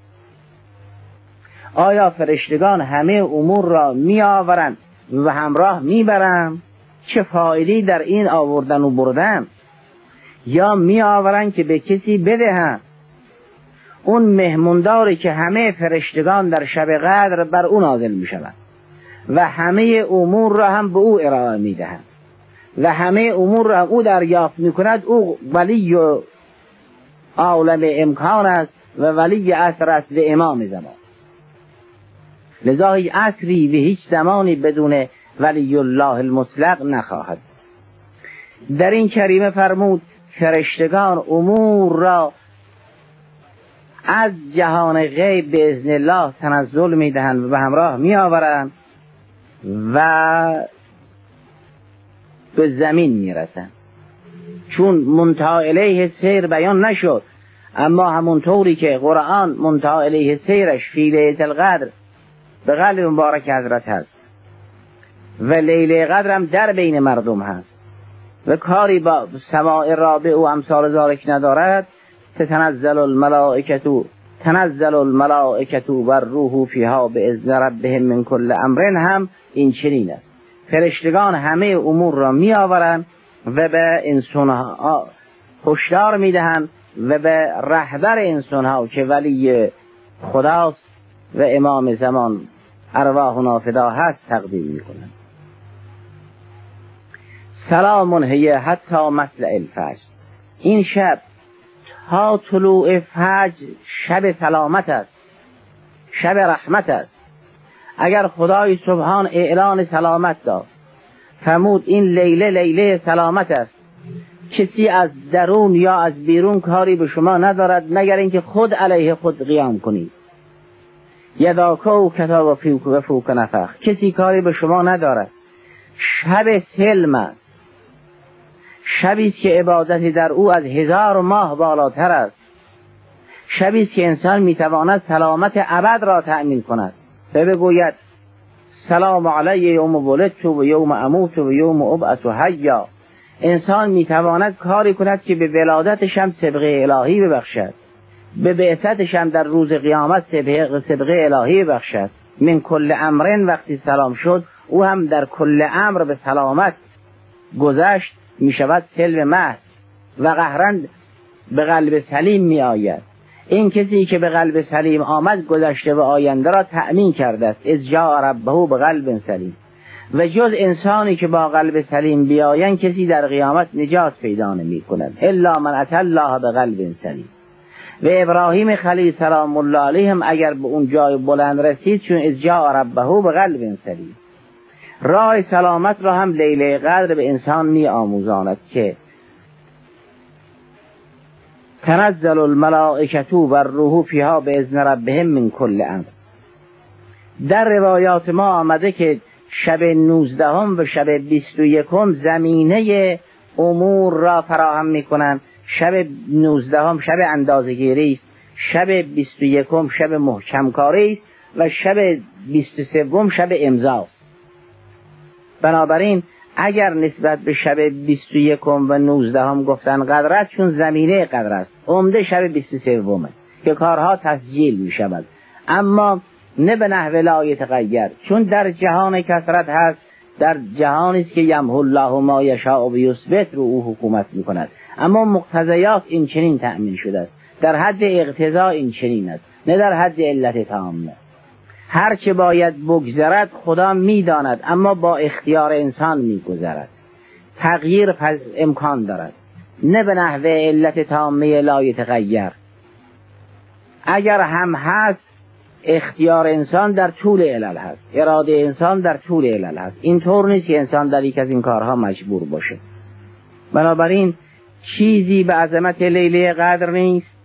آیا فرشتگان همه امور را می آورند و همراه می برند؟ چه فایده‌ای در این آوردن و بردن؟ یا می آورند که به کسی بدهند؟ اون مهمونداری که همه فرشتگان در شب قدر بر او نازل می شوند و همه امور را هم به او ارائه می دهند و همه امور را او دریافت می کند، او ولی و عالم امکان است و ولی عصر است و امام زمان. لذا هیچ عصری و هیچ زمانی بدون ولی الله المطلق نخواهد. در این کریمه فرمود فرشتگان امور را از جهان غیب به اذن الله تنزل می دهند و به همراه می آورند و به زمین می رسند. چون منتهی الیه سیر بیان نشد، اما همونطوری که قرآن منتهی الیه سیرش فی لیلة القدر به قلب مبارک حضرت هست و لیله قدر هم در بین مردم هست و کاری با سماع رابع و امثال ذالک ندارد، تنزل الملائکة و الروح فیها باذن ربهم من کل امر، هم این چنین است. فرشتگان همه امور را می آورند و به انسانها هشدار می دهند و به رهبر انسانها که ولی خداست و امام زمان ارواحنا فدا هست تقدیم می کنند. سلام هی حتی مطلع الفجر. این شب تا طلوع فجر شب سلامت است، شب رحمت است. اگر خدای سبحان اعلان سلامت داد فرمود این لیله لیله سلامت است، کسی از درون یا از بیرون کاری به شما ندارد مگر اینکه خود علیه خود قیام کنید. یداکو کتاب و فوق نفخ، کسی کاری به شما ندارد. شب سلم است، شبی است که عبادتی در او از 1000 ماه بالاتر است. شبی است که انسان میتواند سلامت ابد را تأمین کند و بگوید سلام علی یوم ولدت و یوم اموت و یوم ابعث حیا. انسان میتواند کاری کند که به ولادتش هم سبقه الهی ببخشد، به بعثتش هم در روز قیامت سبقه الهی ببخشد. من کل امرن وقتی سلام شد او هم در کل امر به سلامت گذشت، می شود سلم محض و قهرن به قلب سلیم می آید. این کسی که به قلب سلیم آمد گذشته و آینده را تأمین کرده است. اذ جاء ربه به قلب سلیم. و جز انسانی که با قلب سلیم بیاین کسی در قیامت نجات پیدا نمی کند الا من اتى الله به قلب سلیم. و ابراهیم خلیل سلام الله علیه هم اگر به اون جای بلند رسید چون اذ جاء ربه به قلب سلیم. راه سلامت را هم لیله قدر به انسان می آموزاند که تنزل الملائکة و الروح فیها باذن ربهم من کل امر. در روایات ما آمده که شب 19 و شب 21 زمینه امور را فراهم می کنند. شب 19 شب اندازه‌گیری است، شب 21 شب محکم کاری است و شب 23 شب امضا است. بنابراین اگر نسبت به شب 21 و 19 گفتن قدر است، چون زمینه قدر است، عمده شب 23 که کارها تسجیل می شود، اما نه به نحو لا یتغیر، چون در جهان کثرت هست، در جهانی است که یمحو الله ما یشاء و یثبت رو او حکومت می کند، اما مقتضیات این چنین تأمین شده است، در حد اقتضا این چنین است، نه در حد علت تامه. هر چه باید بگذرد خدا می داند، اما با اختیار انسان می گذرد، تغییر امکان دارد، نه به نحو علت تامه لا یتغیر. اگر هم هست، اختیار انسان در طول علل هست، اراده انسان در طول علل هست، این طور نیست که انسان در یک از این کارها مجبور باشه. بنابراین چیزی به عظمت لیله قدر نیست،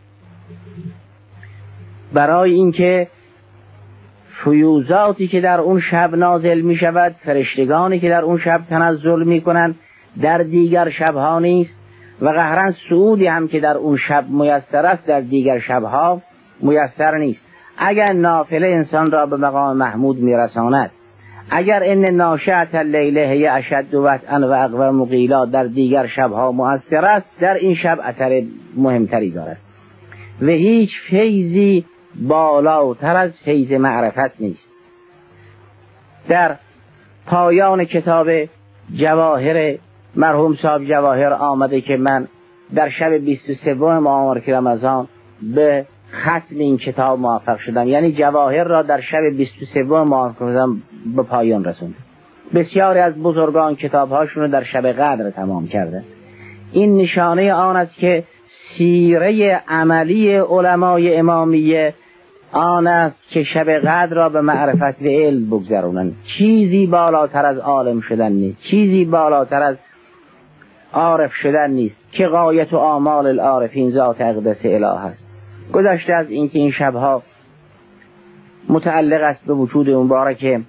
برای اینکه فیوزاتی که در اون شب نازل می شود، فرشتگانی که در اون شب تنزل می کنند، در دیگر شبها نیست، و قهرن صعودی هم که در اون شب میسر است در دیگر شبها میسر نیست. اگر نافله انسان را به مقام محمود می رساند، اگر ان ناشئة اللیل هی اشد وطئا و اقوم قیلا در دیگر شبها مؤثر است، در این شب اثر مهمتری دارد و هیچ فیضی بالاتر از فیض معرفت نیست. در پایان کتاب جواهر مرحوم صاحب جواهر آمده که من در شب 23 مبارک رمضان به ختم این کتاب موفق شدم، یعنی جواهر را در شب 23 مبارک رمضان به پایان رسوند. بسیاری از بزرگان کتابهاشون رو در شب قدر تمام کرده. این نشانه آن است که سیره عملی علمای امامیه آن است که شب قدر را به معرفت و علم بگذرونند. چیزی بالاتر از عالم شدن نیست، چیزی بالاتر از عارف شدن نیست که غایت و آمال العارفین ذات اقدس اله است. گذشته از اینکه این شبها متعلق است به وجود مبارک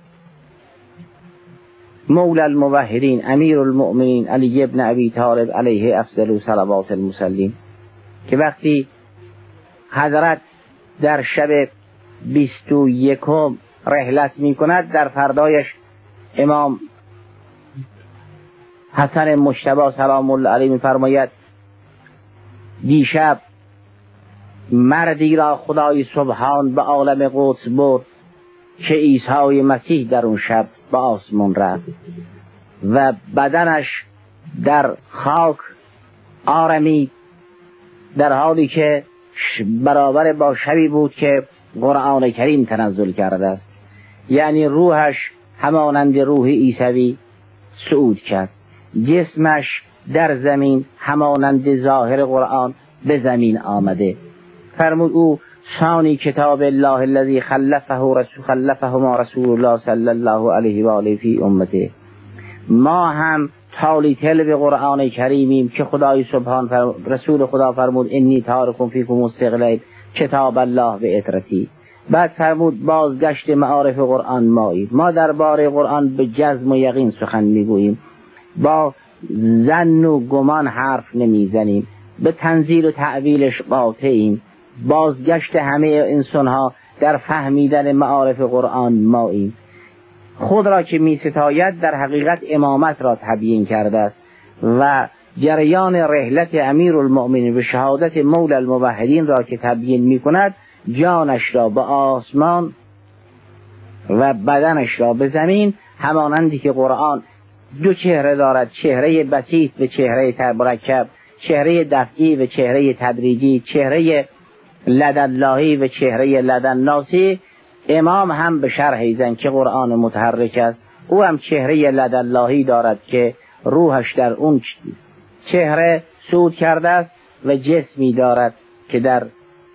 مولا الموحدین امیر المؤمنین علی ابن ابی طالب علیه افضل صلوات المسلین، که وقتی حضرت در شب 21 رحلت می کند، در فردایش امام حسن مجتبی سلام الله علیه می فرماید دیشب مردی را خدای سبحان به عالم قدس برد که عیسی مسیح در اون شب به آسمان رفت و بدنش در خاک آرمید، در حالی که برابر با شبی بود که قرآن کریم تنزل کرده است، یعنی روحش همانند روح عیسوی صعود کرد، جسمش در زمین همانند ظاهر قرآن به زمین آمده. فرمود او ثانی کتاب الله الذی خلفه ما رسول الله صلی الله علیه و آله فی امته. ما هم تالی تل به قرآن کریمیم که خدای سبحان رسول خدا فرمود انی تارکم فیکم مستقلیل کتاب الله به اطرتی. بعد فرمود بازگشت معارف قرآن ماییم، ما درباره قرآن به جزم و یقین سخن میگوییم، با ظن و گمان حرف نمیزنیم، به تنزیل و تعویلش قاطعیم، بازگشت همه انسانها در فهمیدن معارف قرآن ماییم. خود را که می ستاید در حقیقت امامت را تبیین کرده است و جریان رحلت امیر المؤمنین و شهادت مولا الموحدین را که تبیین می کند، جانش را به آسمان و بدنش را به زمین، همانندی که قرآن دو چهره دارد، چهره بسیط و چهره مرکب، چهره دفعی و چهره تدریجی، چهره لدن‌اللهی و چهره لدن‌ناسی. امام هم به شرح ایزن که قرآن متحرک است، او هم چهره لدن‌اللهی دارد که روحش در اون چهره صعود کرده است و جسمی دارد که در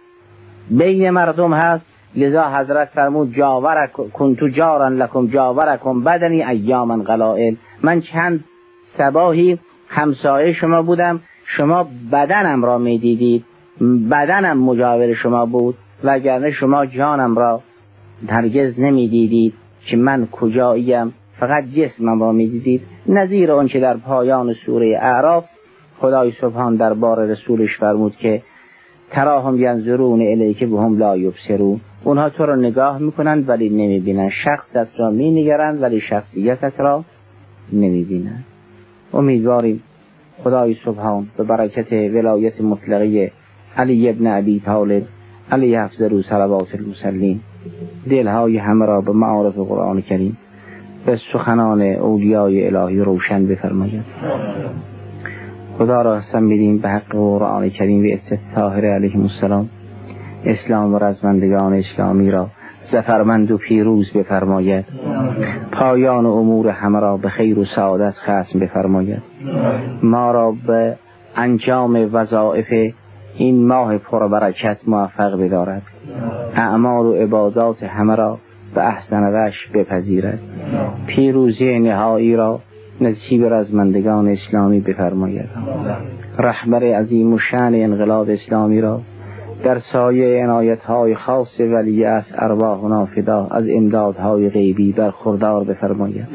بین مردم هست. لذا حضرت فرمود کنتو جارا لکم جاورکم بدنی ایاما قلائل، من چند صباحی همسایه شما بودم، شما بدنم را می دیدید، بدنم مجاور شما بود، وگرنه شما جانم را هرگز نمی دیدید که من کجاییم، فقط جسمم را می دیدید. نظیر اون که در پایان سوره اعراف خدای سبحان دربار رسولش فرمود که تراهم ینظرون الیک وهم لا یبصرون، اونها تو را نگاه میکنند ولی نمیبینند، شخصت را مینگرند ولی شخصیتت را نمیبینند. امیدواریم خدای سبحان به برکت ولایت مطلقه علی ابن ابی طالب علیه افضل صلوات المصلین دلهای همه را به معارف قرآن کریم به سخنان اولیای الهی روشن بفرماید. خدا را قسم بدیم به حق قرآن کریم و عزت طاهره علیهم السلام اسلام و رزمندگان اسلامی را ظفرمند و پیروز بفرماید. پایان امور همه را به خیر و سعادت ختم بفرماید. ما را به انجام وظایف این ماه پربرکت موفق بدارد. اعمال و عبادات همه را به احسن وجه بپذیرد. پیروزی نهایی را نصیب رزمندگان اسلامی بفرماید. رهبر عظیم و شأن انقلاب اسلامی را در سایه عنایت‌های خاص ولی از ارواحنا فدا از امدادهای غیبی برخوردار بفرماید.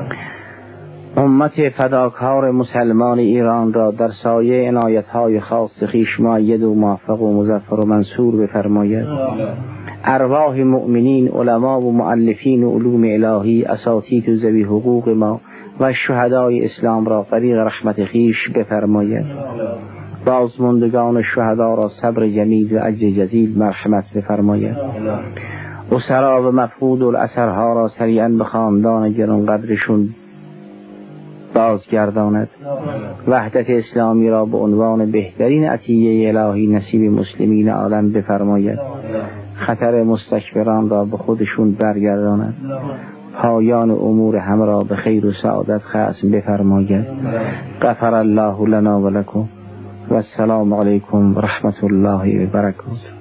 امت فداکار مسلمان ایران را در سایه عنایت‌های خاص خویش مؤید و موفق و مظفر و منصور بفرماید. ارواح مؤمنین، علما و مؤلفین و علوم الهی، اساتید و ذوی حقوق ما و شهدای اسلام را غریق رحمت خویش بفرماید. بازماندگان شهدا را صبر جمیل و اجر جزیل مرحمت بفرماید. اسرا و مفقود الاثرها را سریعا به خاندان گران قدرشون بازگرداند. وحدت اسلامی را به عنوان بهترین عطیه الهی نصیب مسلمین عالم بفرماید. خطر مستکبران را به خودشون برگرداند. پایان امور همه را به خیر و سعادت ختم بفرماید. غفر الله لنا و لکم و السلام علیکم و رحمت الله و برکاته.